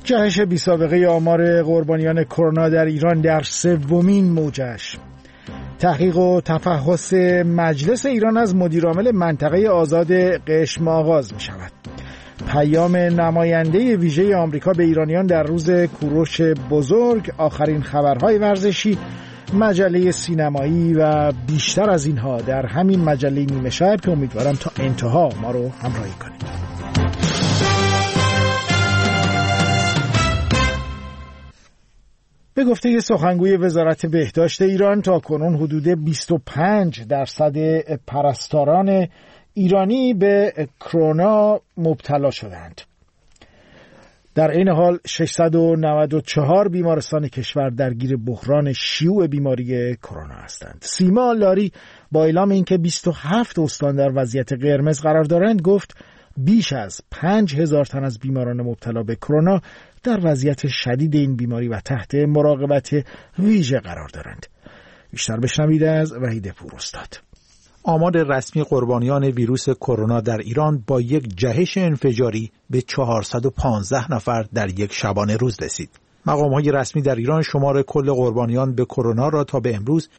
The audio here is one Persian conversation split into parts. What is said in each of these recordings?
جهش بی‌سابقه آمار قربانیان کرونا در ایران در سومین موجش. تحقیق و تفحص مجلس ایران از مدیرعامل منطقه آزاد قشم آغاز می شود. پیام نماینده ویژه آمریکا به ایرانیان در روز کوروش بزرگ، آخرین خبرهای ورزشی، مجله سینمایی و بیشتر از اینها در همین مجله نیمه شب که امیدوارم تا انتها ما رو همراهی کنید. به گفته سخنگوی وزارت بهداشت ایران تا کنون حدود 25% پرستاران ایرانی به کرونا مبتلا شدند. در این حال 694 بیمارستان کشور درگیر بحران شیوع بیماری کرونا هستند. سیما لاری با اعلام اینکه 27 استان در وضعیت قرمز قرار دارند گفت بیش از 5000 تن از بیماران مبتلا به کرونا در وضعیت شدید این بیماری و تحت مراقبت ویژه قرار دارند. بیشتر بشنوید از وحید پوراستاد. آمار رسمی قربانیان ویروس کرونا در ایران با یک جهش انفجاری به 415 نفر در یک شبانه روز رسید. مقام‌های رسمی در ایران شمار کل قربانیان به کرونا را تا به امروز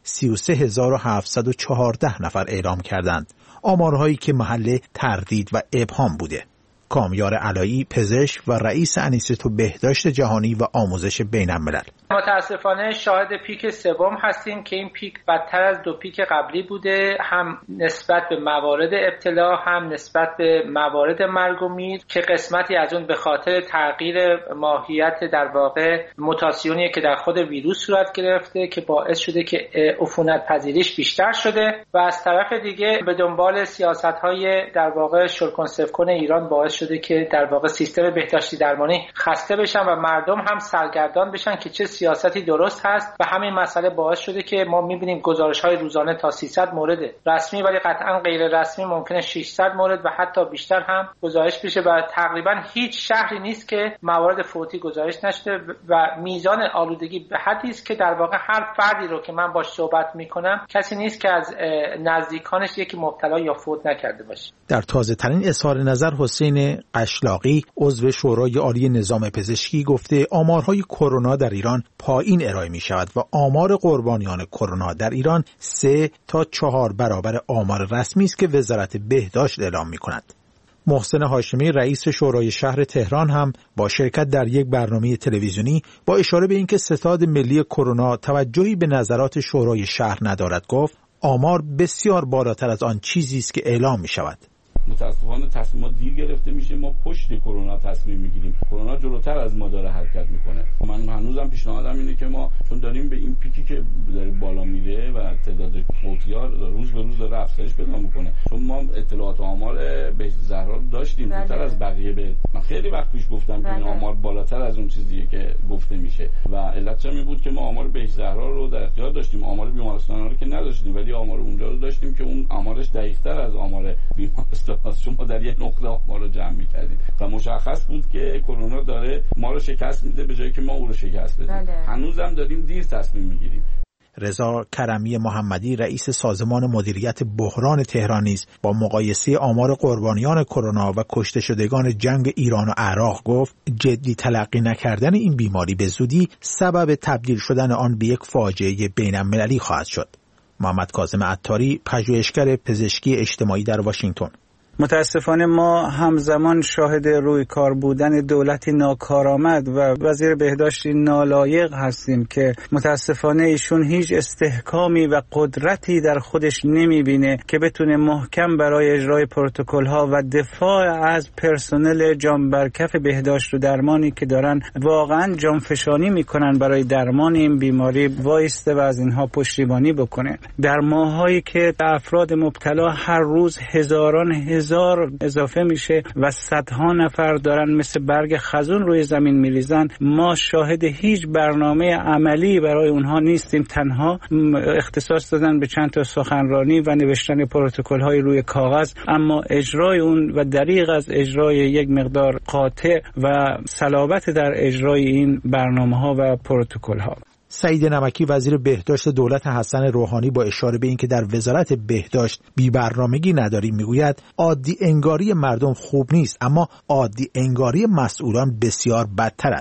33714 نفر اعلام کردند. آمارهایی که محل تردید و ابهام بوده. کامیار علایی، پزشک و رئیس انیستو بهداشت جهانی و آموزش بین‌الملل: متاسفانه شاهد پیک سوم هستیم که این پیک بدتر از دو پیک قبلی بوده، هم نسبت به موارد ابتلا هم نسبت به موارد مرگ و میر، که قسمتی از اون به خاطر تغییر ماهیت در واقع موتاسیونی که در خود ویروس صورت گرفته که باعث شده که عفونت پذیریش بیشتر شده و از طرف دیگه به دنبال سیاست‌های در واقع شورکنسفکن ایران باعث شده که در واقع سیستم بهداشتی درمانی خسته بشن و مردم هم سرگردان بشن که چه سیاستی درست هست و همین مسئله باعث شده که ما می‌بینیم گزارش‌های روزانه تا 300 مورد رسمی ولی قطعاً غیر رسمی ممکنه 600 مورد و حتی بیشتر هم گزارش بشه و تقریباً هیچ شهری نیست که موارد فوتی گزارش نشده و میزان آلودگی به حدی است که در واقع هر فردی رو که من باهاش صحبت می‌کنم کسی نیست که از نزدیکانش یکی مبتلا یا فوت نکرده باشه. در تازه‌ترین اظهار نظر حسین قشلاقی عضو شورای عالی نظام پزشکی گفته آمارهای کرونا در ایران پایین ارائه می شود و آمار قربانیان کرونا در ایران 3 تا 4 برابر آمار رسمی است که وزارت بهداشت اعلام می کند. محسن هاشمی رئیس شورای شهر تهران هم با شرکت در یک برنامه تلویزیونی با اشاره به اینکه ستاد ملی کرونا توجهی به نظرات شورای شهر ندارد گفت آمار بسیار بالاتر از آن چیزی است که اعلام می شود. متاسفانه تصمیمات دیر گرفته میشه، ما پشت کرونا تصمیم میگیریم، کرونا جلوتر از ما داره حرکت میکنه. من هنوزم پیشنهادم اینه که ما چون داریم به این پیکی که داره بالا میره و تعداد فوتی‌ها روز به روز داره افزایش پیدا میکنه، چون ما اطلاعات و آمار بهشت زهرا داشتیم زودتر از بقیه. من خیلی وقت پیش گفتم که این آمار بالاتر از اون چیزیه که گفته میشه و علتش این بود که ما آمار بهشت زهرا رو در اختیار داشتیم، آمار بیمارستانا رو که نداشتیم، ولی آمار اونجا رو داشتیم که اون آمارش دقیق‌تر از آمار بیمارستان شما در یک نقطه ما رو جمع می‌کردیم و مشخص بود که کرونا داره ما رو شکست میده به جایی که ما او رو شکست بدیم. هنوزم داریم دیر تصمیم میگیریم. رضا کرمی محمدی رئیس سازمان مدیریت بحران تهران نیز با مقایسه آمار قربانیان کرونا و کشته شدگان جنگ ایران و عراق گفت جدی تلقی نکردن این بیماری به زودی سبب تبدیل شدن آن به یک فاجعه بین‌المللی خواهد شد. محمد کاظم عطاری پژوهشگر پزشکی اجتماعی در واشنگتن: متاسفانه ما همزمان شاهد رویکار بودن دولتی ناکارآمد و وزیر بهداشتی نالایق هستیم که متاسفانه ایشون هیچ استحکامی و قدرتی در خودش نمیبینه که بتونه محکم برای اجرای پروتکل‌ها و دفاع از پرسنل جانبرکف بهداشت و درمانی که دارن واقعا جانفشانی میکنن برای درمان این بیماری وایسته و از اینها پشتیبانی بکنه. در ماهایی که افراد مبتلا هر روز هزار اضافه میشه و صدها نفر دارن مثل برگ خزون روی زمین میریزن، ما شاهد هیچ برنامه عملی برای اونها نیستیم. تنها اختصاص دادن به چند تا سخنرانی و نوشتن پروتکل های روی کاغذ، اما اجرای اون و دریغ از اجرای یک مقدار قاطع و صلابت در اجرای این برنامه ها و پروتکل ها. سعید نمکی وزیر بهداشت دولت حسن روحانی با اشاره به اینکه در وزارت بهداشت بی‌برنامگی نداریم میگوید عادی انگاری مردم خوب نیست، اما عادی انگاری مسئولان بسیار بدتر است.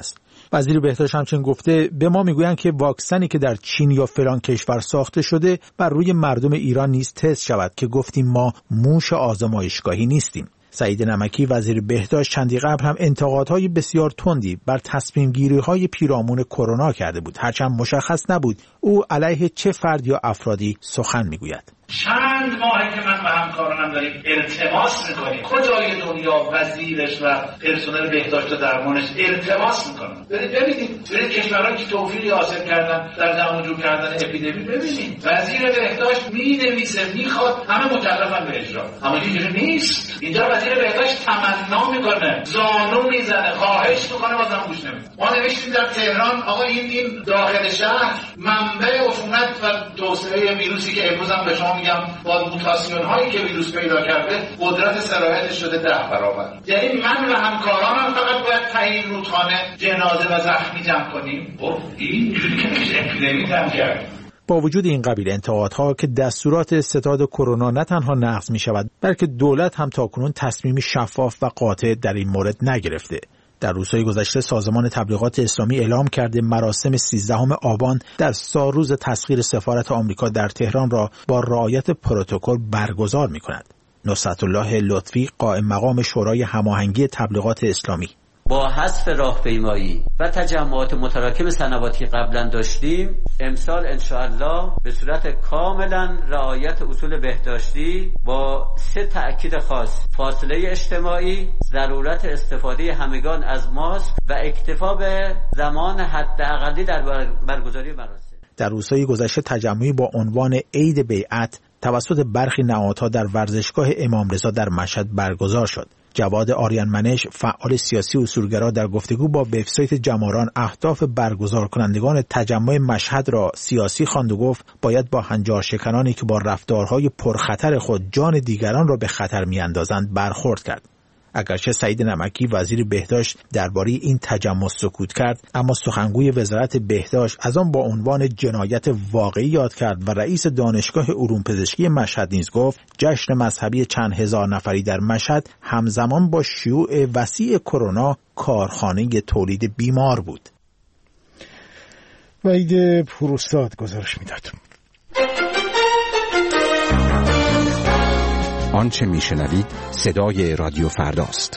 وزیر بهداشت همچنین گفته به ما میگویند که واکسنی که در چین یا فلان کشور ساخته شده بر روی مردم ایران نیز تست شود که گفتیم ما موش آزمایشگاهی نیستیم. سعید نمکی وزیر بهداشت چندی قبل هم انتقادهای بسیار تندی بر تصمیم گیری های پیرامون کرونا کرده بود، هرچند مشخص نبود او علیه چه فرد یا افرادی سخن میگوید. چند ماهه که من و همکارانم داریم التماس میکنیم کجای دنیا وزیرش و پرسنل بهداشت و درمانش التماس میکنن. ببینید کشورهایی که توفیقی حاصل کردن در جمع جور کردن اپیدمی، ببینید وزیر بهداشت مینویسه میخواد، همه مکلفن به اجرا، اما اینجوری نیست. اینجا وزیر بهداشت تمنا میکنه، زانو میزنه، خواهش میکنه، بازم گوش نمیده. ما نوشتیم در تهران آقا این داخل شهر منبع عفونت و توسعه ویروسی که امروز هم به شما میگم با موتاسیون هایی که ویروس پیدا کرده قدرت سرایتش شده 10 برابر. یعنی من و همکارانم فقط باید تعیین رودخانه جنازه و زخمی جمع کنیم. اینجوری که میشه اپیدمی جمع کرد. با وجود این قبیل انتقادها که دستورات ستاد کرونا نه تنها نقض می شود بلکه دولت هم تاکنون تصمیمی شفاف و قاطع در این مورد نگرفته. در روزهای گذشته سازمان تبلیغات اسلامی اعلام کرده مراسم 13 آبان در سالروز تسخیر سفارت آمریکا در تهران را با رعایت پروتکل برگزار می‌کند. نصرت الله لطفی قائم مقام شورای هماهنگی تبلیغات اسلامی: با حذف راهپیمایی و تجمعات متراکم سنواتی قبلا داشتیم، امسال انشاءالله به صورت کاملا رعایت اصول بهداشتی با 3 تأکید خاص: فاصله اجتماعی، ضرورت استفاده همگان از ماسک و اکتفا به زمان حداقلی در برگزاری مراسم. در روزهای گذشته تجمعی با عنوان عید بیعت توسط برخی نهادها در ورزشگاه امام رضا در مشهد برگزار شد. جواد آریانمنش فعال سیاسی اصولگرا در گفتگو با وبسایت جماران اهداف برگزار کنندگان تجمع مشهد را سیاسی خواند و گفت باید با هنجارشکنانی که با رفتارهای پرخطر خود جان دیگران را به خطر میاندازند برخورد کرد. اگرچه سعید نمکی وزیر بهداشت درباره این تجمع سکوت کرد، اما سخنگوی وزارت بهداشت از آن با عنوان جنایت واقعی یاد کرد و رئیس دانشگاه علوم پزشکی مشهد نیز گفت جشن مذهبی چند هزار نفری در مشهد همزمان با شیوع وسیع کرونا کارخانه تولید بیمار بود. وحید پوراستاد گزارش میداد. آنچه میشنوید صدای رادیو فرداست.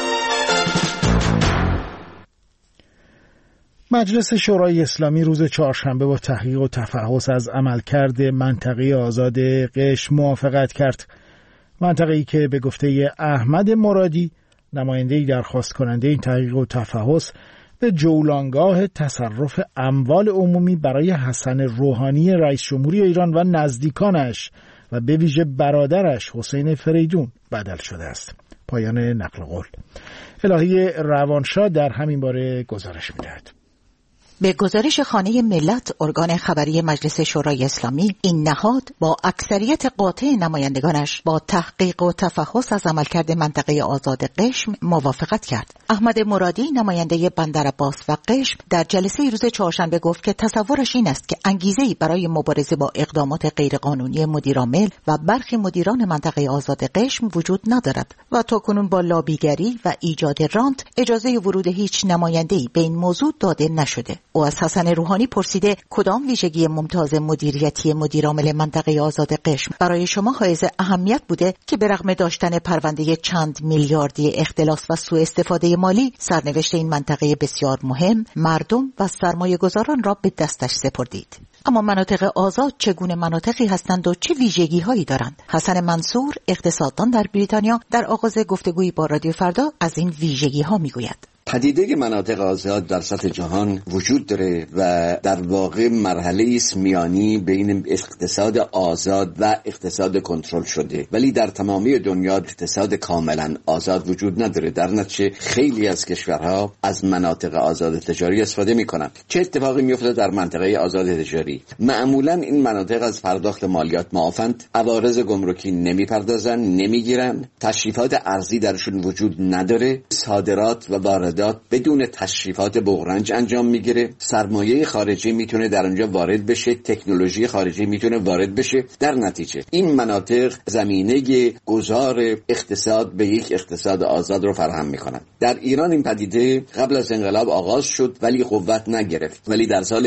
مجلس شورای اسلامی روز چهارشنبه با تحقیق و تفحص از عملکرد منطقه آزاد قشم موافقت کرد. منطقه‌ای که به گفته احمد مرادی نماینده‌ای درخواست کننده این تحقیق و تفحص به جولانگاه تصرف اموال عمومی برای حسن روحانی رئیس جمهوری ایران و نزدیکانش و به ویژه برادرش حسین فریدون بدل شده است. پایان نقل قول. الهی روانشاه در همین باره گزارش می‌دهد. به گزارش خانه ملت ارگان خبری مجلس شورای اسلامی، این نهاد با اکثریت قاطع نمایندگانش با تحقیق و تفحص از عملکرد منطقه آزاد قشم موافقت کرد. احمد مرادی نماینده بندرعباس و قشم در جلسه روز چهارشنبه گفت که تصورش این است که انگیزه‌ای برای مبارزه با اقدامات غیرقانونی مدیرعامل و برخی مدیران منطقه آزاد قشم وجود ندارد و تاکنون با لابیگری و ایجاد رانت اجازه ورود هیچ نماینده‌ای به این موضوع داده نشده. او از حسن روحانی پرسیده کدام ویژگی ممتاز مدیریتی مدیرعامل منطقه آزاد قشم برای شما حائز اهمیت بوده که به رغم داشتن پرونده چند میلیاردی اختلاس و سوء استفاده مالی، سرنوشت این منطقه بسیار مهم، مردم و سرمایه‌گذاران را به دستش سپردید. اما مناطق آزاد چگونه مناطقی هستند و چه ویژگی هایی دارند؟ حسن منصور اقتصاددان در بریتانیا در آغاز گفتگویی با رادیو فردا از این ویژگی ها میگوید. پدیده مناطق آزاد در سطح جهان وجود داره و در واقع مرحله است میانی بین اقتصاد آزاد و اقتصاد کنترل شده، ولی در تمامی دنیا اقتصاد کاملا آزاد وجود نداره. در نتیجه خیلی از کشورها از مناطق آزاد تجاری استفاده میکنن. چه اتفاقی میفته در منطقه آزاد تجاری؟ معمولا این مناطق از پرداخت مالیات معافند، عوارض گمرکی نمیپردازن، نمیگیرن، تشریفات ارزی درشون وجود نداره، صادرات و واردات واردات بدون تشریفات بغرنج انجام میگیره. سرمایه خارجی میتونه در اونجا وارد بشه، تکنولوژی خارجی میتونه وارد بشه. در نتیجه این مناطق زمینه گذار اقتصاد به یک اقتصاد آزاد رو فراهم میکنن. در ایران این پدیده قبل از انقلاب آغاز شد ولی قوت نگرفت، ولی در سال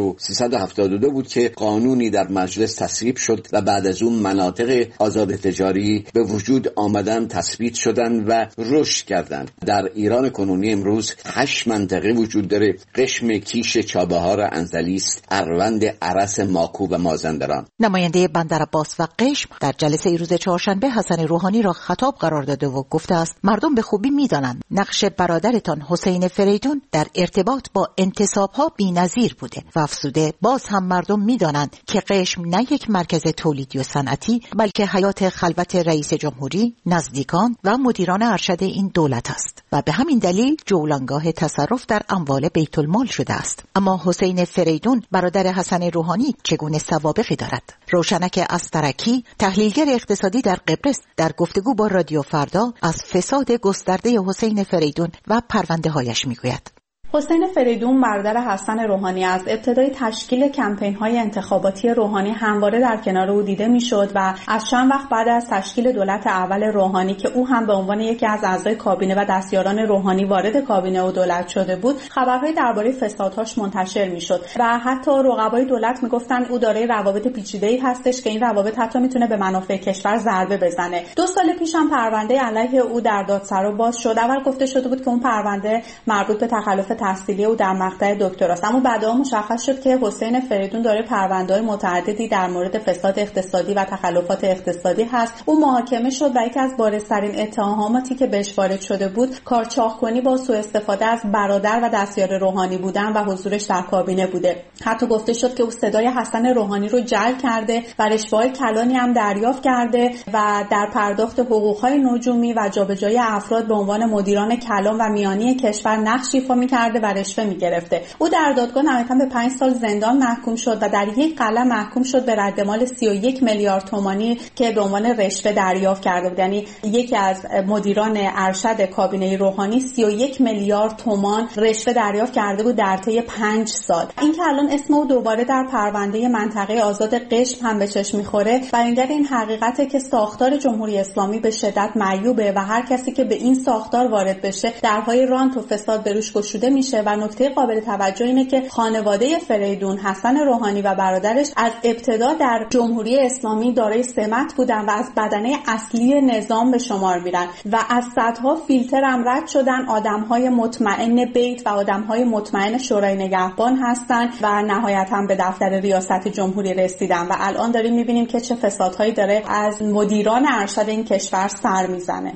1372 بود که قانونی در مجلس تصویب شد و بعد از اون مناطق آزاد تجاری به وجود آمدن، تثبیت شدن و رشد کردند. در ایران کنونی امروز 8 منطقه وجود داره: قشم، کیش، چابهار، انزلیس، اروند، ارس، ماکو و مازندران. نماینده بندرعباس و قشم در جلسه روز چهارشنبه حسن روحانی را خطاب قرار داده و گفته است مردم به خوبی می‌دانند نقش برادرتان حسین فریدون در ارتباط با انتصاب‌ها بی‌نظیر بوده و افزوده باز هم مردم می‌دانند که قشم نه یک مرکز تولیدی و صنعتی بلکه حیات خلوت رئیس جمهوری، نزدیکان و مدیران ارشد این دولت است و به همین دلیل جولانگاه تصرف در اموال بیت المال شده است. اما حسین فریدون برادر حسن روحانی چگونه سوابقی دارد؟ روشنک استرکی، تحلیلگر اقتصادی در قبرس، در گفتگو با رادیو فردا از فساد گسترده حسین فریدون و پرونده‌هایش میگوید. حسین فریدون برادر حسن روحانی از ابتدای تشکیل کمپین‌های انتخاباتی روحانی همواره در کنار او دیده می‌شد و از چند وقت بعد از تشکیل دولت اول روحانی که او هم به عنوان یکی از اعضای کابینه و دستیاران روحانی وارد کابینه و دولت شده بود، خبرهای درباره فسادهاش منتشر می‌شد و حتی رقبای دولت می‌گفتند او دارای روابط پیچیده‌ای هستش که این روابط حتی می‌تونه به منافع کشور ضربه بزنه. 2 سال پیش هم پرونده علیه او در دادسرا باز شد. اول گفته شده بود که اون پرونده مربوط به تخلف تحصیلی او در مقطع دکتراست، اما بعدها مشخص شد که حسین فریدون داره پرونده‌های متعددی در مورد فساد اقتصادی و تخلفات اقتصادی هست. او محاکمه شد و یکی از بارزترین اتهاماتی که بهش وارد شده بود کارچاخ‌کنی با سوء استفاده از برادر و دستیار روحانی بودن و حضورش در کابینه بوده. حتی گفته شد که او صدای حسن روحانی رو جعل کرده و رشوه‌های کلانی هم دریافت کرده و در پرداخت حقوق‌های نجومی و جابجایی افراد به عنوان مدیران کلان و میانی کشور نقش ایفا می‌کرده و رشوه می‌گرفته. او در دادگاه نهایتاً به 5 سال زندان محکوم شد و در یک قلم محکوم شد به ردمال 31 میلیارد تومانی که به عنوان رشوه دریافت کرده بود. یعنی یکی از مدیران ارشد کابینه روحانی 31 میلیارد تومان رشوه دریافت کرده بود در طی 5 سال. این که الان اسم او دوباره در پرونده منطقه آزاد قشم هم به چشم می‌خوره، برانگیر این حقیقته که ساختار جمهوری اسلامی به شدت معیوبه و هر کسی که به این ساختار وارد بشه درهای رانت و فساد به روش گشوده میشه. و نکته قابل توجه اینه که خانواده فریدون، حسن روحانی و برادرش از ابتدا در جمهوری اسلامی دارای سمت بودن و از بدنه اصلی نظام به شمار میرن و از صدها فیلتر هم رد شدن. آدم‌های مطمئن بیت و آدم‌های مطمئن شورای نگهبان هستن و نهایتاً به دفتر ریاست جمهوری رسیدن و الان داریم می‌بینیم که چه فسادهایی داره از مدیران ارشد این کشور سر میزنه.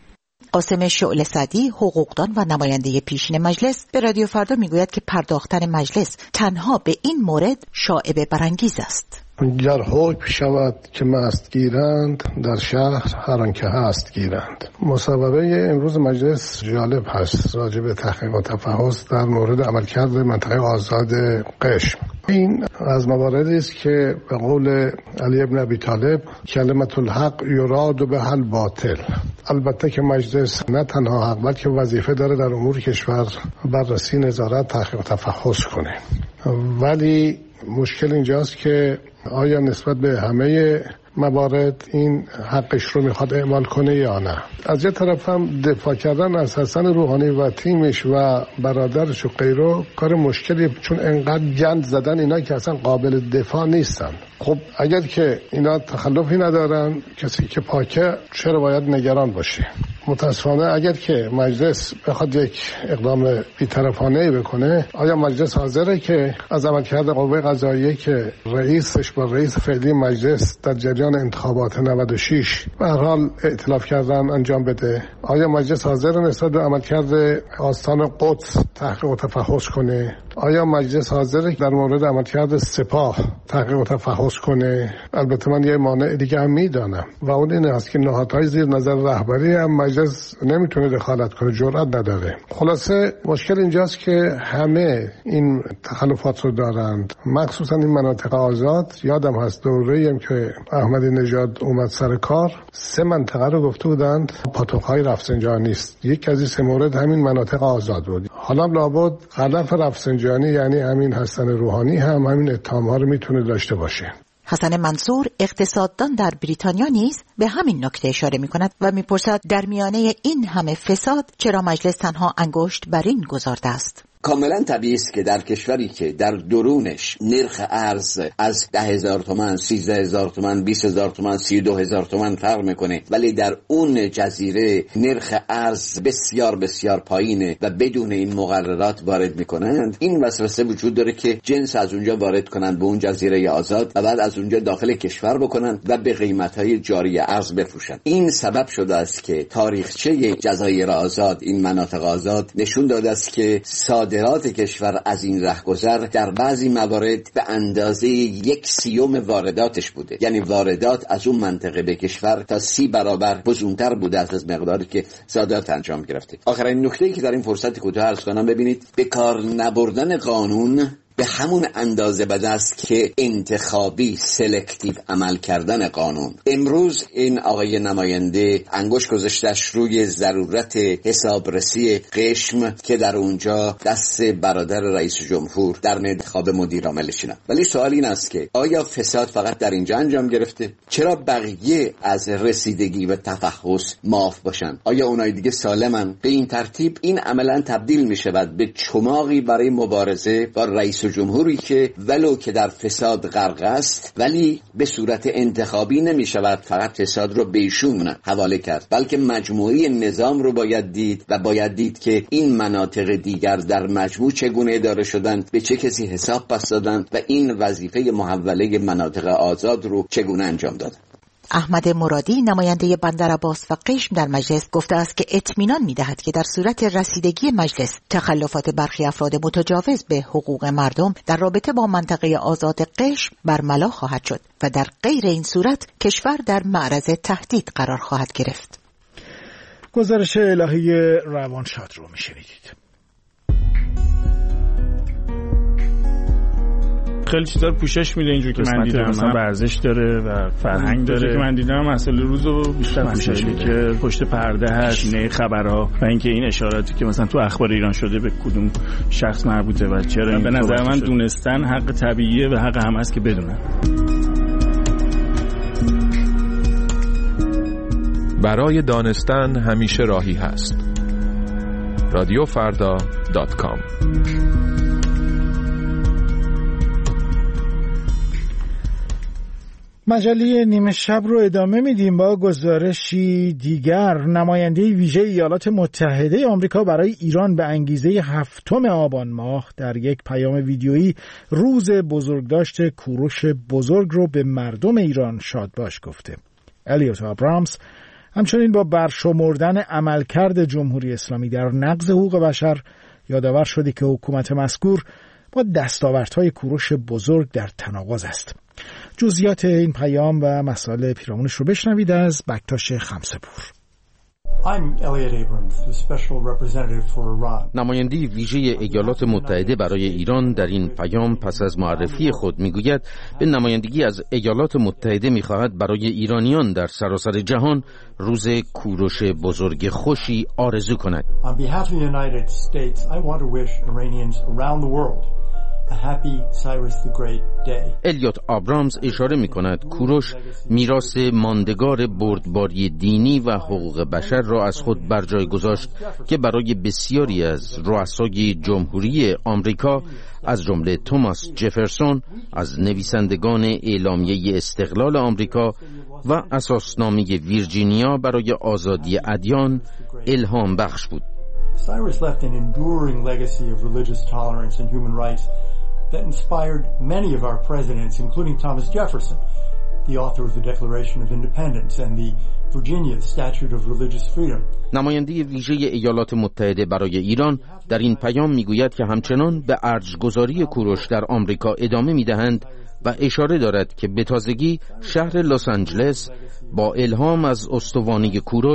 قاسم شعله سعدی، حقوقدان و نماینده پیشین مجلس، به رادیو فردا میگوید که پرداختن مجلس تنها به این مورد شایعه برانگیز است. گر حکم شود که مست گیرند، در شهر هر آنکه هست گیرند. مصوبه امروز مجلس جالب هست راجع به تحقیق و تفحص در مورد عملکرد منطقه آزاد قشم. این از مواردی است که به قول علی ابن ابی طالب کلمت الحق یراد به الباطل. البته که مجلس نه تنها حق بلکه وظیفه داره در امور کشور بررسی، نظارت، تحقیق و تفحص کنه، ولی مشکل اینجاست که آیا نسبت به همه موارد این حقش رو میخواد اعمال کنه یا نه. از یه طرف هم دفاع کردن از حسن روحانی و تیمش و برادرش و غیره کار مشکلی، چون انقدر گند زدن اینا که اصلا قابل دفاع نیستن. خب اگر که اینا تخلفی ندارن، کسی که پاکه، چرا باید نگران باشه؟ متاسفانه اگر که مجلس بخواد یک اقدام بی‌طرفانه بکنه، آیا مجلس حاضره که از عملکرد قوه قضاییه که رئیسش با رئیس فعلی مجلس در جریان انتخابات 96 به هر حال ائتلاف کردن انجام بده؟ آیا مجلس حاضر نسبت به عملکرد آستان قدس تحقیق و تفحص کنه؟ آیا مجلس حاضره در مورد عملکرد سپاه تحقیق و تفحص کنه؟ البته من یه مانع دیگه هم میدانم و اون این است که نهادهای زیر نظر رهبری هم مجلس نمیتونه دخالت کنه، جرئت نداره. خلاصه مشکل اینجاست که همه این تخلفات رو دارند، مخصوصا این مناطق آزاد. یادم هست دوره‌ای هم که احمدی نژاد اومد سر کار 3 منطقه رو گفته بودند پاتوق‌های رفسنجانی است. یک از این 3 مورد همین مناطق آزاد بود. حالا لابد غلف رفسنجانی یعنی همین حسن روحانی هم همین اتهام‌ها رو میتونه داشته باشه. حسن منصور اقتصاددان در بریتانیا نیز به همین نکته اشاره می‌کند و می‌پرسد در میانه این همه فساد چرا مجلس تنها انگشت بر این گذارده است؟ کاملا طبیعی است که در کشوری که در درونش نرخ ارز از 10,000 تومان، 13,000 تومان، 20,000 تومان، 32,000 تومان فرق میکنه، ولی در اون جزیره نرخ ارز بسیار بسیار پایینه و بدون این مقررات وارد میکنند، این وسوسه وجود داره که جنس از اونجا وارد کنند به اون جزیره آزاد و بعد از اونجا داخل کشور بکنند و به قیمت‌های جاری ارز بفروشند. این سبب شده است که تاریخچه جزایر آزاد، این مناطق آزاد، نشون داده است که صادرات کشور از این رهگذر در بعضی موارد به اندازه 1/30 وارداتش بوده. یعنی واردات از اون منطقه به کشور تا 30 برابر بزرگتر بوده از مقداری که صادرات انجام گرفته. آخرین نکته‌ای که در این فرصت کوتاه عرض کنم، ببینید به کار نبردن قانون به همون اندازه بده است که انتخابی سلکتیو عمل کردن قانون. امروز این آقای نماینده انگشت گذاشتش روی ضرورت حسابرسی قشم که در اونجا دست برادر رئیس جمهور در انتخاب مدیر عامل شدن. ولی سوال این است که آیا فساد فقط در اینجا انجام گرفته؟ چرا بقیه از رسیدگی و تفحص معاف باشن؟ آیا اونای دیگه سالمن؟ به این ترتیب این عملا تبدیل می شود به چماقی برای مبارزه با رئیس جمهوری که ولو که در فساد غرق است ولی به صورت انتخابی نمی شود فقط فساد رو به ایشون حواله کرد، بلکه مجموعی نظام رو باید دید و باید دید که این مناطق دیگر در مجموع چگونه اداره شدن، به چه کسی حساب پس دادن و این وظیفه محوله مناطق آزاد رو چگونه انجام دادن. احمد مرادی نماینده بندرعباس و قشم در مجلس گفته است که اطمینان می‌دهد که در صورت رسیدگی مجلس تخلفات برخی افراد متجاوز به حقوق مردم در رابطه با منطقه آزاد قشم برملا خواهد شد و در غیر این صورت کشور در معرض تهدید قرار خواهد گرفت. گزارش الهی روانشاد رو میشنیدید. خیلی چیزا رو پوشش میده اینجوری که من دیدم، مثلا ورزش داره و فرهنگ داره که من دیدم، مسئله روزو بیشتر پوشش میده که پشت پرده هست، نه خبرها و اینکه این اشاراتی که مثلا تو اخبار ایران شده به کدوم شخص مربوطه و چرا به نظر من دونستن حق طبیعیه و حق هم هست که بدونن. برای دانستن همیشه راهی هست. radiofarda.com. مجله نیمه شب رو ادامه میدیم با گزارشی دیگر. نماینده ویژه ایالات متحده آمریکا برای ایران به انگیزه 7 آبان ماه در یک پیام ویدیویی روز بزرگداشت کوروش بزرگ رو به مردم ایران شادباش گفته. الیوت آبرامز همچنین با برشمردن عملکرد جمهوری اسلامی در نقض حقوق بشر یادآور شده که حکومت مذکور با دستاوردهای کوروش بزرگ در تناقض است. جزئیات این پیام و مسائل پیرامونش رو بشنوید از بکتاش خمسه‌پور. نماینده ویژه ایالات متحده برای ایران در این پیام پس از معرفی خود میگوید به نمایندگی از ایالات متحده میخواهد برای ایرانیان در سراسر جهان روز کوروش بزرگ خوشی آرزو کند. الیوت آبرامز اشاره می کند کوروش میراث ماندگار بردباری دینی و حقوق بشر را از خود بر جای گذاشت که برای بسیاری از رؤسای جمهوری آمریکا از جمله توماس جفرسون از نویسندگان اعلامیه استقلال آمریکا و اساسنامه ویرجینیا برای آزادی ادیان الهام بخش بود. Cyrus left an enduring legacy of religious tolerance and human rights that inspired many of our presidents, including Thomas Jefferson, the author of the Declaration of Independence and the Virginia Statute of Religious Freedom. نماینده ویژه ایالات متحده برای ایران در این پیام میگوید که همچنان به ارجگذاری کوروش در آمریکا ادامه میدهند و اشاره دارد که به تازگی شهر لس آنجلس با الهام از استوانه کوروش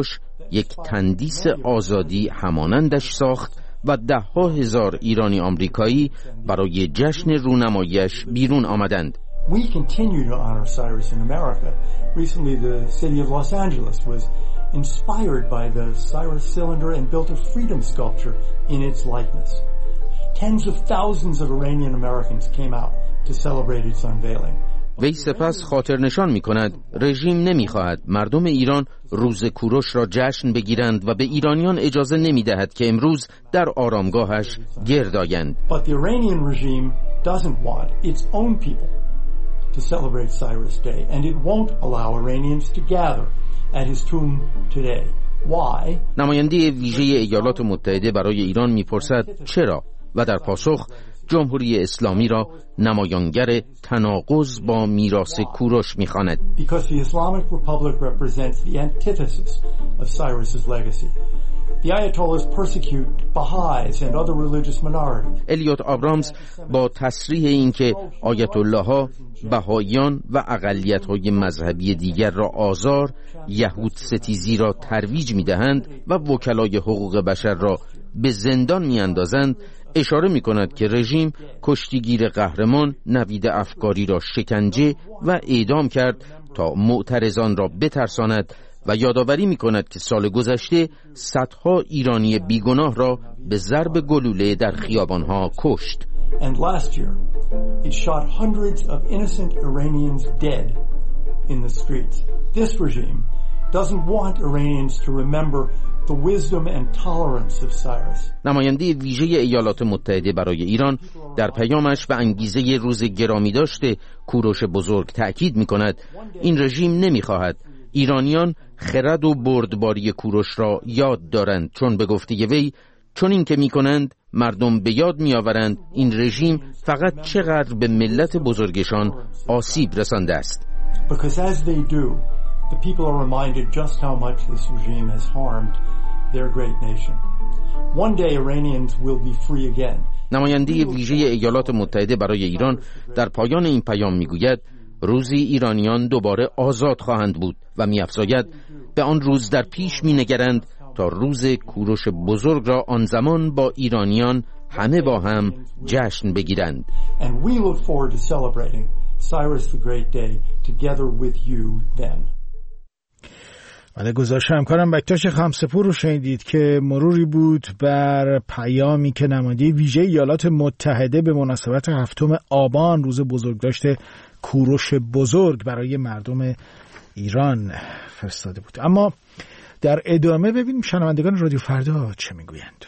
یک تندیس آزادی همانندش ساخت و 10,000 ایرانی آمریکایی برای جشن رونماییش بیرون آمدند. We continue to honor Cyrus in America. Recently, the city of Los Angeles was inspired by the Cyrus cylinder and built a freedom sculpture in its likeness. Tens of thousands of Iranian Americans came out to celebrate its unveiling. وی سپس خاطر نشان می کند رژیم نمی خواهد مردم ایران روز کوروش را جشن بگیرند و به ایرانیان اجازه نمی دهد که امروز در آرامگاهش گرد آیند. But the Iranian regime doesn't want its own people to celebrate Cyrus Day and it won't allow Iranians to gather at his tomb today. Why? نماینده ویژه ایالات متحده برای ایران می‌پرسد چرا و در پاسخ جمهوری اسلامی را نمایانگر تناقض با میراث کوروش می‌خواند. Because the Islamic Republic represents the antithesis of Cyrus's legacy. The Ayatollahs persecute Baha'is and other religious minorities. الیوت آبرامز با تصریح اینکه آیت الله ها بهائیان و اقلیت‌های مذهبی دیگر را آزار، یهود ستیزی را ترویج می‌دهند و وکلای حقوق بشر را به زندان می‌اندازند، اشاره می‌کند که رژیم کشتیگیر قهرمان نوید افکاری را شکنجه و اعدام کرد تا معترضان را بترساند و یادآوری می‌کند که سال گذشته صدها ایرانی بیگناه را به ضرب گلوله در خیابان‌ها کشت. And last year, it shot hundreds of innocent Iranians dead in the streets. This regime doesn't want Iranians to remember the wisdom and tolerance of Cyrus. نماینده ویژه ایالات متحده برای ایران در پیامش به انگیزه روز گرامی داشته کوروش بزرگ تأکید می‌کند این رژیم نمی‌خواهد ایرانیان خرد و بردباری کوروش را یاد دارند، چون به گفته وی چون این که می‌کنند مردم به یاد می‌آورند این رژیم فقط چقدر به ملت بزرگشان آسیب رسانده است. Because as they do, the people are reminded just how much this regime has harmed their great nation. One day Iranians will be free again. نماینده ویژه ایالات متحده برای ایران در پایان این پیام می‌گوید روزی ایرانیان دوباره آزاد خواهند بود و می‌افزاید به آن روز در پیش می‌نگرند تا روز کوروش بزرگ را آن زمان با ایرانیان همه با هم جشن بگیرند. And we look forward to celebrating Cyrus the Great Day together with you then. بله، گزارش همکارم بکتاش خمسپور رو شنیدید که مروری بود بر پیامی که نماینده ویژه ایالات متحده به مناسبت 7 آبان روز بزرگداشت کوروش بزرگ برای مردم ایران فرستاده بود. اما در ادامه ببینیم شنوندگان رادیو فردا چه میگویند.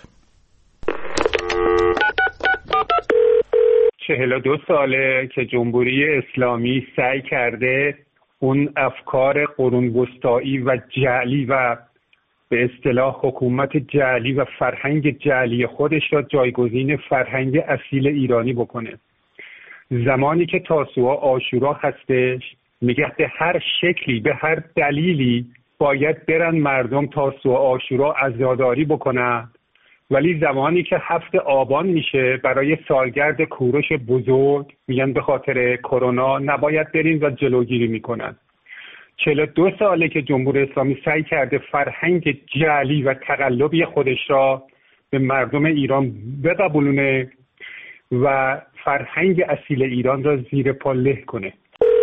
42 ساله که جمهوری اسلامی سعی کرده اون افکار قرون وسطایی و جعلی و به اصطلاح حکومت جعلی و فرهنگ جعلی خودش را جایگزین فرهنگ اصیل ایرانی بکنه. زمانی که تاسوعا عاشورا هستش میگه به هر شکلی به هر دلیلی باید برن مردم تاسوعا عاشورا عزاداری بکنن، ولی زمانی که 7 آبان میشه برای سالگرد کوروش بزرگ میگن به خاطر کرونا نباید برین و جلوگیری میکنن. 42 ساله که جمهوری اسلامی سعی کرده فرهنگ جعلی و تقلبی خودش را به مردم ایران بقبولونه و فرهنگ اصیل ایران را زیر پا له کنه.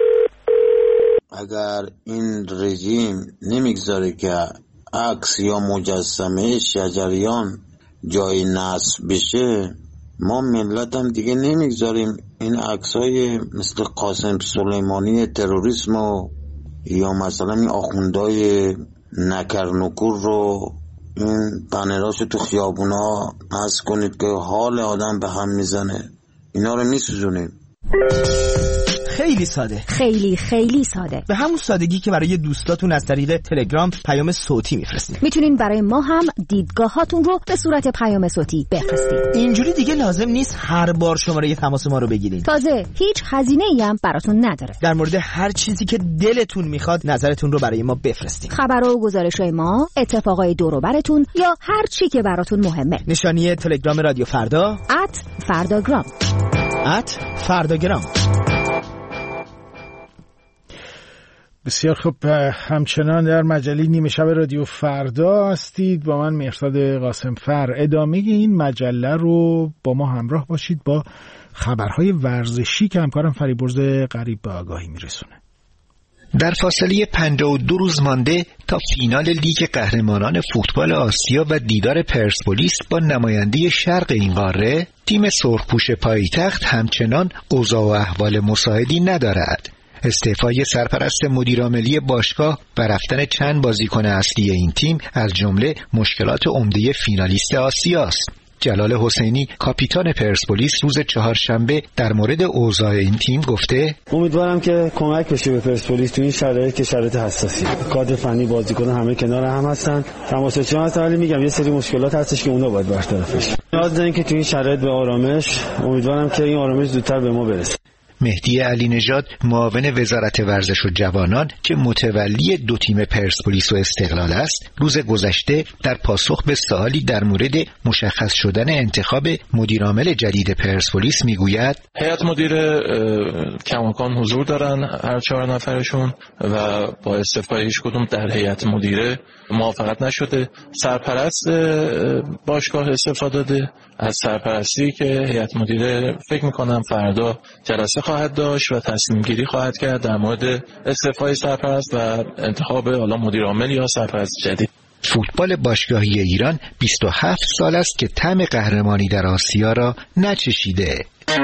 اگر این رژیم نمیگذاره که عکس یا مجسمه شجریان جای نصب بشه، ما ملت هم دیگه نمیگذاریم این عکسای مثل قاسم سلیمانی تروریسم و یا مثلا این آخوندهای نکرنکور رو این بنراشو تو خیابونا نصب کنید که حال آدم به هم میزنه، اینا رو میسوزونیم. خیلی ساده، خیلی ساده، به همون سادگی که برای دوستاتون از طریق تلگرام پیام صوتی میفرستید. میتونین برای ما هم دیدگاهاتون رو به صورت پیام صوتی بفرستید. اینجوری دیگه لازم نیست هر بار شماره تماس ما رو بگیرید. تازه هیچ هزینه‌ای هم براتون نداره. در مورد هر چیزی که دلتون میخواد نظرتون رو برای ما بفرستید. خبرها و گزارش‌های ما، اتفاقای دور و برتون یا هر چی که براتون مهمه. نشانی تلگرام رادیو فردا @فرداگرام. @فرداگرام. بسیار خوب، همچنان در مجله نیمه شب رادیو فردا هستید با من مهرداد قاسمفر. ادامه این مجله رو با ما همراه باشید با خبرهای ورزشی که همکارم فریبرز قریب به آگاهی میرسونه. در فاصله 52 روز مانده تا فینال لیگ قهرمانان فوتبال آسیا و دیدار پرسپولیس با نماینده شرق این قاره، تیم سرخپوش پایتخت همچنان اوضاع و احوال مساعدی ندارد. استعفای سرپرست مدیرعاملی باشگاه و رفتن چند بازیکن اصلی این تیم از جمله مشکلات عمده فینالیست آسیاست. جلال حسینی کاپیتان پرسپولیس روز چهارشنبه در مورد اوضاع این تیم گفته: امیدوارم که کمک بشه به پرسپولیس تو این شرایط که شرایط حساسی. کادر فنی، بازیکن همه کنار هم هستن. تماشاچی‌ها هستن، ولی میگم یه سری مشکلات هستش که اونا باید برطرف بشه. نیاز داریم که تو این شرایط به آرامش، امیدوارم که این آرامش زودتر به ما برسه. مهدی علی نژاد معاون وزارت ورزش و جوانان که متولی دو تیم پرسپولیس و استقلال است، روز گذشته در پاسخ به سوالی در مورد مشخص شدن انتخاب مدیرعامل جدید پرسپولیس میگوید: هیئت مدیره کماکان حضور دارن، هر 4 نفرشون، و با استعفای هیچ کدوم در هیئت مدیره موافقت نشده. سرپرست باشگاه استعفا داده. از سرپرستی که هیئت مدیره فکر میکنم فردا جلسه خواهد داشت و تصمیم گیری خواهد کرد در مورد استعفای سرپرست و انتخاب حالا مدیر عامل یا سرپرست جدید. فوتبال باشگاهی ایران 27 سال است که طعم قهرمانی در آسیا را نچشیده.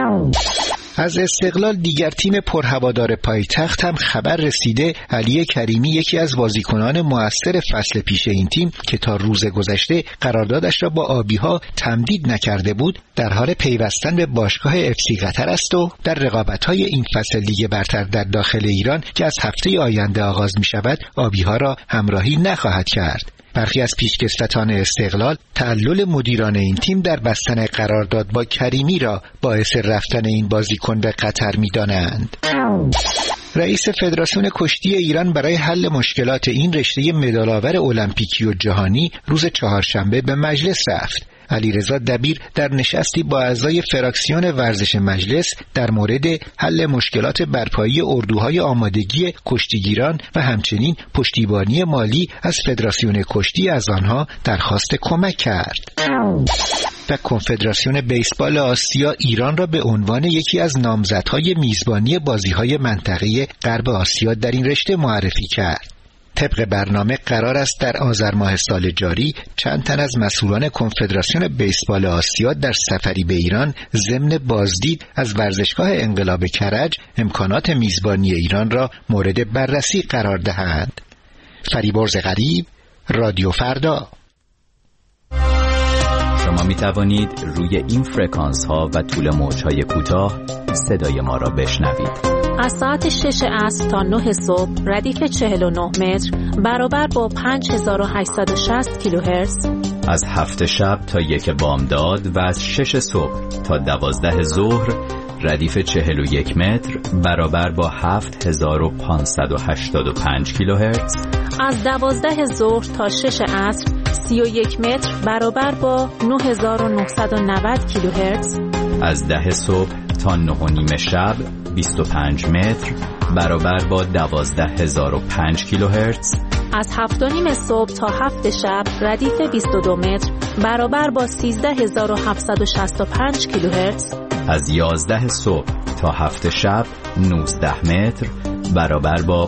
از استقلال، دیگر تیم پرهوادار پایتخت، هم خبر رسیده علی کریمی، یکی از بازیکنان مؤثر فصل پیش این تیم که تا روز گذشته قراردادش را با آبی‌ها تمدید نکرده بود، در حال پیوستن به باشگاه افسی قطر است و در رقابت‌های این فصل لیگ برتر در داخل ایران که از هفته آینده آغاز می‌شود، آبی‌ها را همراهی نخواهد کرد. برخی از پیشکسوتان استقلال تعلل مدیران این تیم در بستن قرارداد با کریمی را باعث رفتن این بازیکن به قطر می‌دانند. رئیس فدراسیون کشتی ایران برای حل مشکلات این رشته مدال‌آور المپیکی و جهانی روز چهارشنبه به مجلس رفت. علیرضا دبیر در نشستی با اعضای فراکسیون ورزش مجلس در مورد حل مشکلات برپایی اردوهای آمادگی کشتیگیران و همچنین پشتیبانی مالی از فدراسیون کشتی از آنها درخواست کمک کرد. و کنفدراسیون بیسبال آسیا ایران را به عنوان یکی از نامزدهای میزبانی بازی‌های منطقه غرب آسیا در این رشته معرفی کرد. طبق برنامه قرار است در آذر ماه سال جاری چند تن از مسئولان کنفدراسیون بیسبال آسیا در سفری به ایران ضمن بازدید از ورزشگاه انقلاب کرج امکانات میزبانی ایران را مورد بررسی قرار دهند. فریبرز قریب، رادیو فردا. شما می توانید روی این فرکانس ها و طول موج های کوتاه صدای ما را بشنوید. از ساعت 6 عصر تا 9 صبح ردیف 49 متر برابر با 5860 کیلوهرتز. از 7 شب تا 1 بامداد و از 6 صبح تا 12 ظهر ردیف 41 متر برابر با 7585 کیلوهرتز. از 12 ظهر تا 6 عصر 31 متر برابر با 9990 کیلوهرتز. از 10 صبح تا 9:30 شب 25 متر برابر با 12005 کیلوهرتز. از 7:30 صبح تا 7 شب ردیف 22 متر برابر با 13765 کیلوهرتز. از 11 صبح تا 7 شب 19 متر برابر با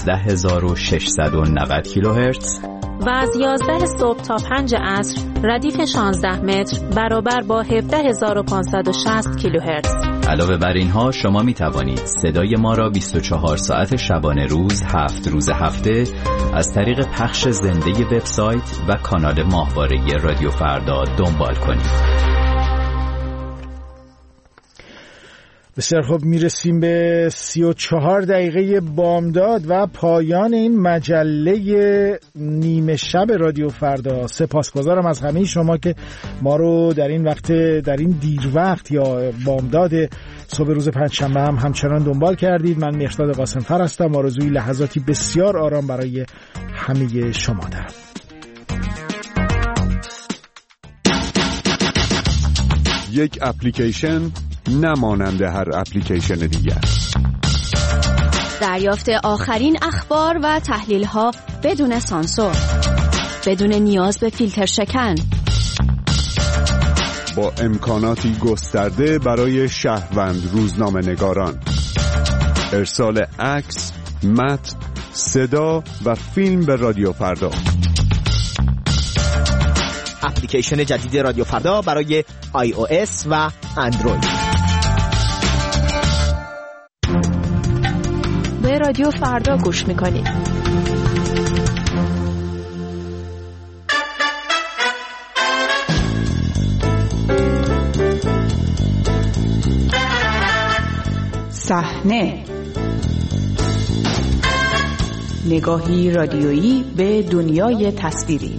15690 کیلوهرتز. و از 11 صبح تا 5 عصر ردیف 16 متر برابر با 17560 کیلوهرتز. علاوه بر اینها شما می توانید صدای ما را 24 ساعت شبانه روز 7 روز هفته از طریق پخش زنده وبسایت و کانال ماهواره رادیو فردا دنبال کنید. بسیار خوب، میرسیم به 34 دقیقه بامداد و پایان این مجله نیمه شب رادیو فردا. سپاسگزارم از همه شما که ما رو در این وقت، در این دیر وقت یا بامداد صبح روز پنجشنبه هم همچنان دنبال کردید. من مهرداد قاسمفر هستم. آرزوی لحظاتی بسیار آرام برای همه شما دارم. یک اپلیکیشن نماننده هر اپلیکیشن دیگر. دریافت آخرین اخبار و تحلیل‌ها بدون سانسور، بدون نیاز به فیلتر شکن، با امکاناتی گسترده برای شهروند روزنامه‌نگاران. ارسال عکس، متن، صدا و فیلم به رادیو فردا. اپلیکیشن جدید رادیو فردا برای iOS و اندروید. به رادیو فردا گوش میکنید. صحنه، نگاهی رادیویی به دنیای تصویری.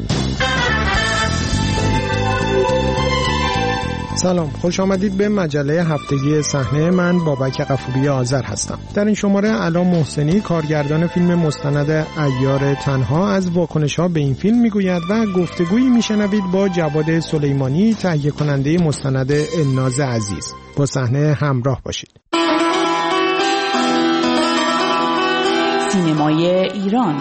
سلام، خوش آمدید به مجله هفتگی صحنه. من بابک غفوری آذر هستم. در این شماره علا محسنی، کارگردان فیلم مستند عیار تنها، از واکنش‌ها به این فیلم میگوید و گفتگویی میشنوید با جواد سلیمانی، تهیه کننده مستند الناز عزیز. با صحنه همراه باشید. سینمای ایران.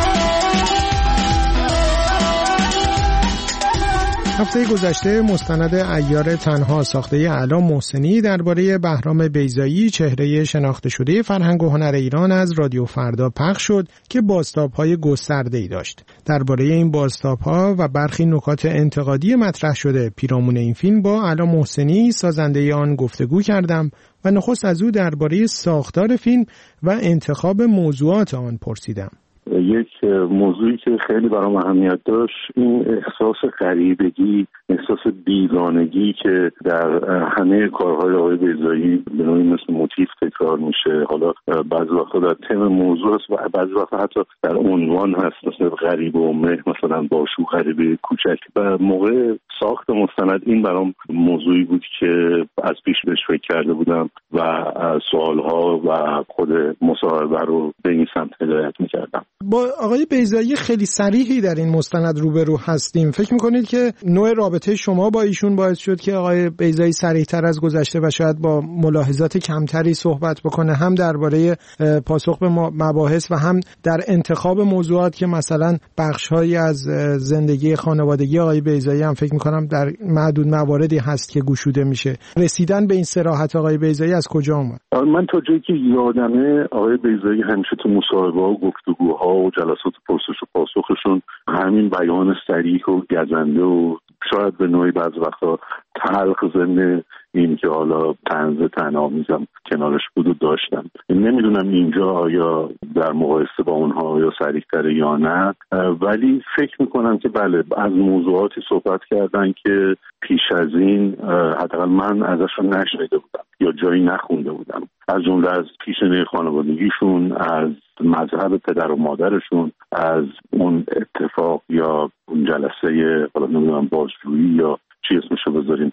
هفته گذشته مستند عیار تنها ساخته علا محسنی درباره بهرام بیضایی، چهره شناخته شده فرهنگ و هنر ایران، از رادیو فردا پخش شد که بازتاب‌های گسترده‌ای داشت. درباره این بازتاب‌ها و برخی نکات انتقادی مطرح شده پیرامون این فیلم با علا محسنی، سازنده آن، گفتگو کردم و نخست از او درباره ساختار فیلم و انتخاب موضوعات آن پرسیدم. یک موضوعی که خیلی برام اهمیت داشت این احساس غریبگی، احساس بیگانگی که در همه کارهای آقای بیضایی به نوعی مثل موتیف تکرار میشه. حالا بعضی وقتا در تم موضوع هست و بعضی وقتا حتی در عنوان هست، مثل غریب و مه، مثلا باشو غریبه کوچک. و موقع ساخت مستند این برام موضوعی بود که از پیش بهش فکر کرده بودم و سوالها و خود مصاحبه رو به این سمت هدایت میکردم. با آقای بیضایی خیلی صریحی در این مستند روبرو هستیم. فکر میکنید که نوع رابطه شما با ایشون باعث شد که آقای بیضایی صریح‌تر از گذشته و شاید با ملاحظات کمتری صحبت بکنه، هم درباره پاسخ به مباحث و هم در انتخاب موضوعات که مثلا بخش‌هایی از زندگی خانوادگی آقای بیضایی هم فکر میکنم در معدود مواردی هست که گشوده میشه. رسیدن به این صراحت آقای بیضایی از کجا اومد؟ من تا جایی که یادمه آقای بیضایی همیشه تو مصاحبه‌ها و گفتگوها و جلسات پرسش و پاسخشون همین بیان صریح و گزنده و شاید به نوعی بعض وقتا تلخ ضمن این که حالا طنز طنامیزم کنارش بود و داشتن. نمیدونم اینجا آیا در مقایسه با اونها آیا صریح‌تره یا نه، ولی فکر میکنم که بله، از موضوعاتی صحبت کردن که پیش از این حداقل من ازشون نشنیده بودم یا جایی نخونده بودم، از جمله از پیشینه خانوادگیشون، از مذهب پدر و مادرشون، از اون اتفاق یا اون جلسه حالا نمیدونم بازجویی یا چی اسمشو بذاریم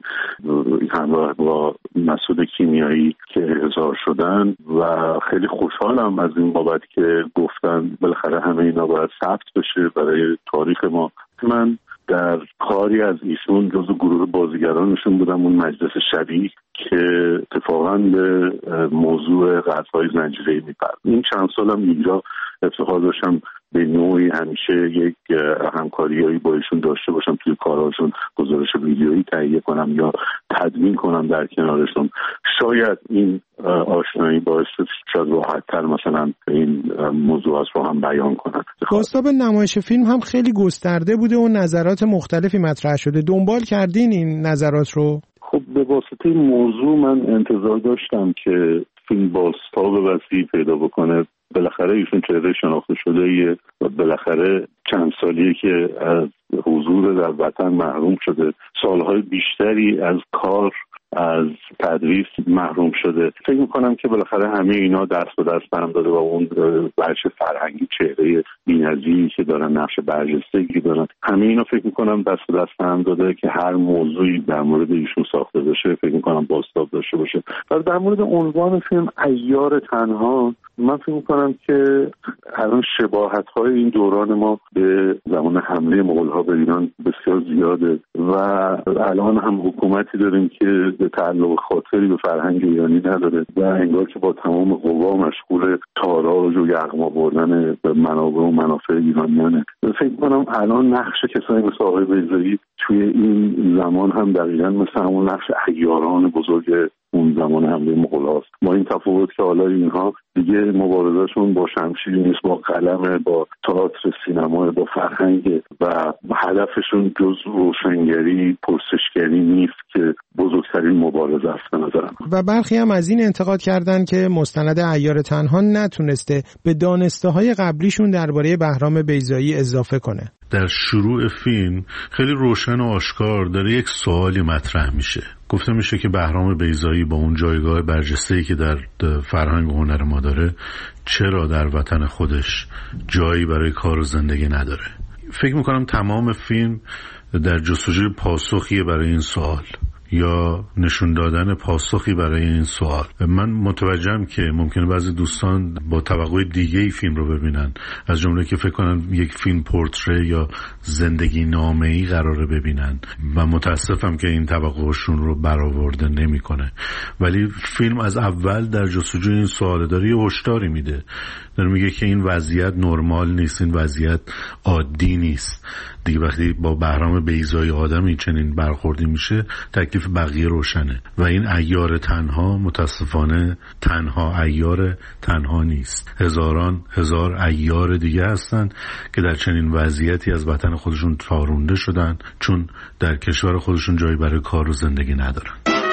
همراه با مسعود کیمیایی که احضار شدن. و خیلی خوشحالم از این بابت که گفتن بالاخره همه اینا باید ثبت بشه برای تاریخ ما. من در کاری از ایشون جزو گروه بازیگرانشون بودم، اون مجلس شبیه که اتفاقا به موضوع قتل‌های زنجیره‌ای می‌پردازه. این چند سالم اینجا افتخار داشتم به نوعی همیشه یک همکاریایی با ایشون داشته باشم، توی کارهاشون گزارش ویدیویی تهیه کنم یا تدوین کنم در کنارشون. شاید این آشنایی باعث شد شاید راحت‌تر مثلا این موضوعات رو هم بیان کنم. بازتاب نمایش فیلم هم خیلی گسترده بوده و نظرات مختلفی مطرح شده. دنبال کردین این نظرات رو؟ خب به واسطه موضوع من انتظار داشتم که فیلم بازتاب وسیعی پیدا بکنه. بالاخره ایشون چهره شناخته شده و بالاخره چند سالیه که از حضور در وطن محروم شده، سالهای بیشتری از کار، از تدریس محروم شده. فکر میکنم که بالاخره همه اینا دست به دست هم داده و اون بخش فرهنگی، چهره بی‌نظیری که دارن، نقش برجستگی دارن، همه اینا فکر میکنم دست به دست هم داده که هر موضوعی در مورد ایشون ساخته بشه فکر میکنم بازتاب داشته باشه. و در مورد عنوان فیلم عیار تنها، من فکر می‌کنم که الان شباهت‌های این دوران ما به زمان حمله مغول‌ها به ایران بسیار زیاده و الان هم حکومتی داریم که به تعلق خاطری به فرهنگ ایرانی نداره و انگار که با تمام قوا مشغول تاراج و یغما بردن به منابع و منافع ایرانیانه. فکر می‌کنم الان نقش کسانی مثل آقای بیضایی توی این زمان هم دقیقاً مثل همون نقش عیاران بزرگ اون زمان حمله مغول‌هاست. با این تفاوت که حالا اینها دیگه مبارزهشون با شمشیر نیست، با قلم، با تئاتر، سینما، با فرهنگ و هدفشون جز روشنگری، پرسشگری نیست که بزرگترین مبارزه است به نظرم. و برخی هم از این انتقاد کردن که مستند عیار تنها نتونسته به دانسته‌های قبلیشون درباره بهرام بیضایی اضافه کنه. در شروع فیلم خیلی روشن و آشکار داره یک سوالی مطرح میشه. گفته میشه که بهرام بیضایی با اون جایگاه برجسته‌ای که در فرهنگ و هنر ما داره چرا در وطن خودش جایی برای کار و زندگی نداره. فکر میکنم تمام فیلم در جستجوی پاسخی برای این سوال یا نشون دادن پاسخی برای این سوال. من متوجهم که ممکنه بعضی دوستان با توقع دیگه فیلم رو ببینن، از جمله که فکر کنن یک فیلم پورتره یا زندگی نامه‌ای قراره ببینن و متاسفم که این توقعشون رو برآورده نمیکنه. ولی فیلم از اول در جستجوی این سوال داره یه هشداری میده، داره میگه که این وضعیت نرمال نیست، این وضعیت عادی نیست دیگه. وقتی با بهرام بیضایی آدمی چنین برخوردی میشه تکلیف بقیه روشنه و این عیار تنها متاسفانه تنها عیار تنها نیست. هزاران هزار عیار دیگه هستن که در چنین وضعیتی از وطن خودشون تارونده شدن چون در کشور خودشون جایی برای کار و زندگی ندارن.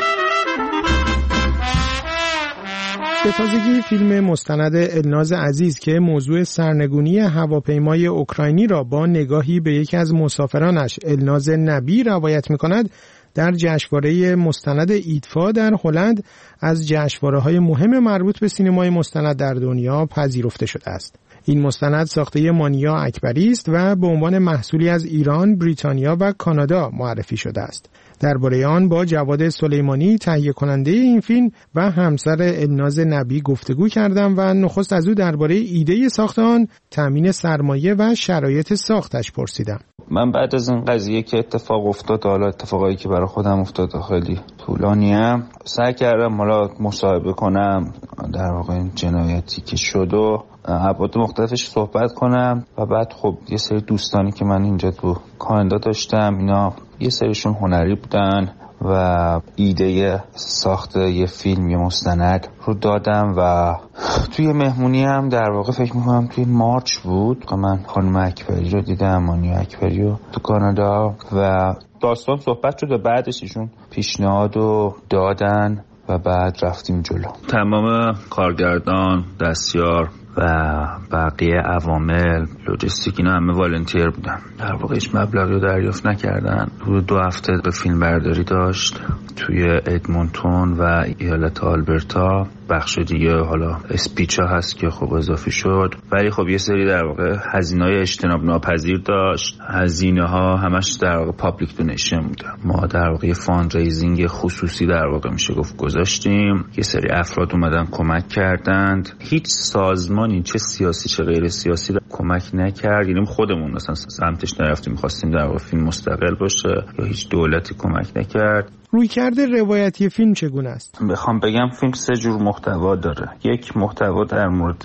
به تازگی فیلم مستند الناز عزیز که موضوع سرنگونی هواپیمای اوکراینی را با نگاهی به یکی از مسافرانش الناز نبی روایت می‌کند، در جشنواره مستند ایدفا در هلند از جشنواره‌های مهم مربوط به سینمای مستند در دنیا پذیرفته شده است. این مستند ساخته مانیا اکبری است و به عنوان محصولی از ایران، بریتانیا و کانادا معرفی شده است. درباره آن با جواد سلیمانی تهیه کننده این فیلم و همسر الناز نبی گفتگو کردم و نخست از او درباره ایده ساخت آن، تامین سرمایه و شرایط ساختش پرسیدم. من بعد از این قضیه که اتفاق افتاد، حالا اتفاقایی که برای خودم افتاد خیلی طولانیه، سعی کردم حالا مصاحبه کنم در واقع این جنایتی که شد و ابعاد مختلفش صحبت کنم و بعد خب یه سری دوستانی که من اینجا تو کانادا داشتم، اینا یه سریشون هنری بودن و ایده ساخت یه فیلم یه مستند رو دادم و توی مهمونی هم در واقع فکر میکنم توی مارچ بود که من خانم اکبری رو دیدم، مانیا اکبری رو تو کانادا و داستان صحبت شد و بعدش ایشون پیشنهاد رو دادن و بعد رفتیم جلو. تمام کارگردان، دستیار و بقیه عوامل لوجستیک اینا همه والنتیر بودن. در واقع هیچ مبلغی رو دریافت نکردن. تو 2 هفته به فیلم برداری داشت توی ادمونتون و ایالت آلبرتا. بخش دیگه حالا اسپیچ ها هست که خب اضافی شد، ولی خب یه سری در واقع هزینه‌های اجتناب ناپذیر داشت. هزینه ها همش در واقع پابلیک دونیشن بوده. ما در واقع فاند ریزینگ خصوصی در واقع میشه گفت گذاشتیم. یه سری افراد اومدن کمک کردند. هیچ سازمانی چه سیاسی چه غیر سیاسی کمک نکرد. یعنی خودمون مثلا سمتش نرفتیم، می‌خواستیم در واقع فیلم مستقل باشه یا هیچ دولتی کمک نکرد. رویکرد روایتی فیلم چگونه است؟ بخوام بگم فیلم 3 جور محتوا داره. یک محتوا در مورد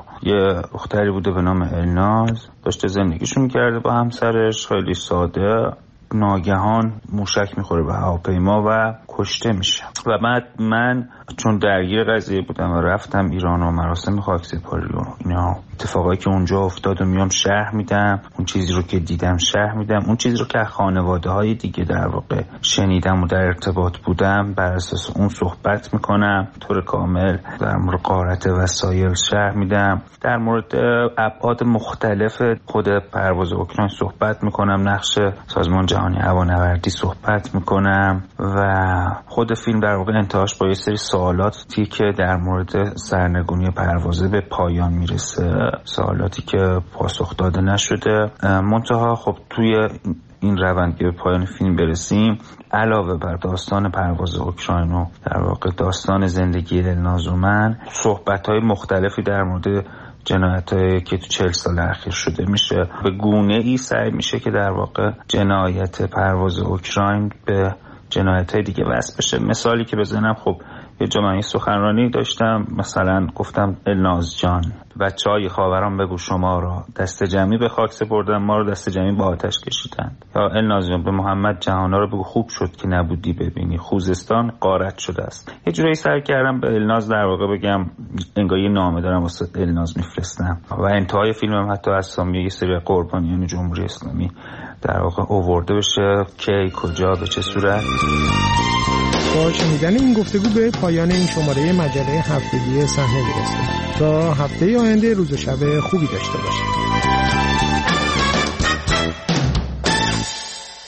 یه دختری بوده به نام الناز، داشته زندگیشون کرده با همسرش، خیلی ساده. ناگهان موشک میخوره به هواپیما و کشته میشه و بعد من چون درگیر قضیه بودم و رفتم ایران و مراسم خاکسپاری و اینا اتفاقایی که اونجا افتاد و میام شرح میدم، اون چیزی رو که دیدم شرح میدم، اون چیزی رو که خانواده های دیگه در واقع شنیدم و در ارتباط بودم بر اساس اون صحبت میکنم. طور کامل در مورد غارت وسایل شرح میدم، در مورد ابعاد مختلف خود پرواز اوکراین صحبت میکنم، نقش سازمان جهانی هوانوردی صحبت میکنم و خود فیلم در واقع انتهاش با یه سری سوالاتی که در مورد سرنگونی پروازه به پایان میرسه، سوالاتی که پاسخ داده نشده. منتها خب توی این روند به پایان فیلم برسیم، علاوه بر داستان پرواز اوکراین و در واقع داستان زندگی الناز و من، صحبت‌های مختلفی در مورد جنایتایی که تو 40 سال اخیر شده میشه. به گونه ای سعی میشه که در واقع جنایت پرواز اوکراین به جنایت‌های دیگه وصل بشه. مثالی که بزنم، خب یه جمعی سخنرانی داشتم، مثلا گفتم الناز جان، بچه‌های خاوران بگو شما را دست جمعی به خاک سپردن، ما رو دست جمعی با آتش کشیدند. یا الناز جان به محمد جهانا رو بگو خوب شد که نبودی ببینی خوزستان غارت شده است. یه جوری سعی کردم به الناز در واقع بگم انگار یه نامه دارم واسه الناز میفرستم و انتهای فیلمم حتی اسامی یه سری قربانیان جمهوری اسلامی در واقع آورده بشه، کی، کجا، به چه صورت. با شنیدن این گفتگو به پایان این شماره مجله هفتگی صحنه میرسیم. تا هفته آینده روز و شب خوبی داشته باشید.